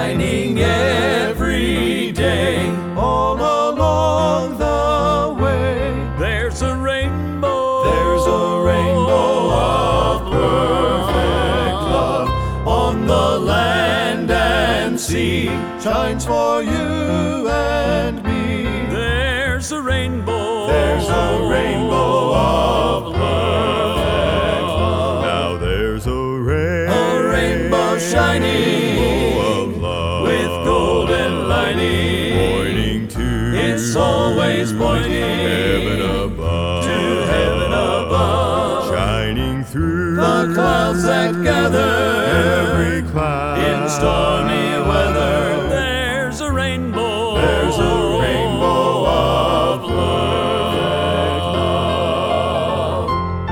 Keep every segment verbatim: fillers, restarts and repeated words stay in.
shining every day, all along the way. There's a rainbow, There's a rainbow of perfect love on the land and sea, shines for you and me. there's a rainbow, There's a rainbow of perfect love. Now there's a rainbow, A rainbow shining of love, with golden lining, pointing to it's always pointing heaven above, to heaven above. shining through The clouds that gather every cloud in stormy weather. there's a rainbow, There's a rainbow of perfect love.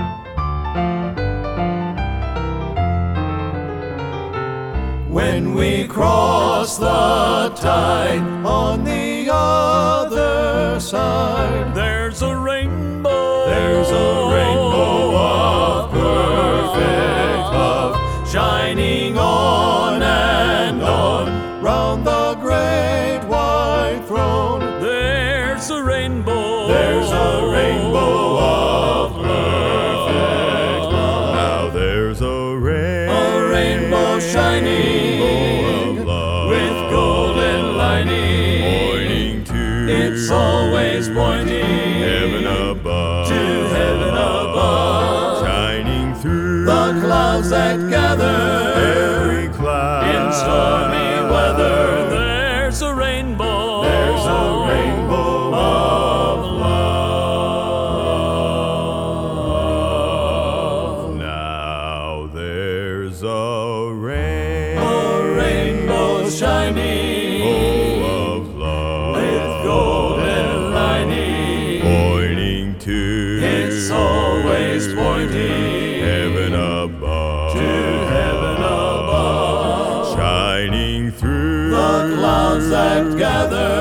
When we cross the tide on the other side, there's a rainbow, there's a rainbow of perfect love, shining on and on round the great white throne. there's a rainbow, There's a rainbow of perfect love. Now there's a rainbow, A rainbow shining of love, with golden lining, pointing to it's always pointing heaven above, to heaven above. shining through The clouds that gather every cloud in stormy weather, there's a rainbow, there's a rainbow of love. Now there's a rainbow A rainbow shining of love, with golden lining, pointing to it's always pointing heaven above, to heaven above. shining through The clouds that gather